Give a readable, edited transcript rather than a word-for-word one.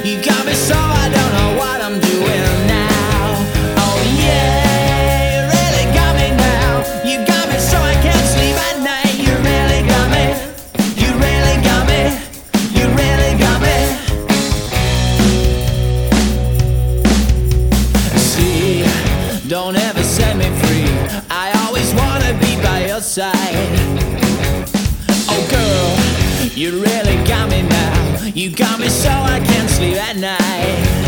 You got me so I don't know what I'm doing now. Oh yeah, you really got me now. You got me so I can't sleep at night. You really got me. You really got me. You really got me. See, don't ever set me free. I always wanna be by your side. Oh girl, you really got me now. You got me so I can't sleep at night.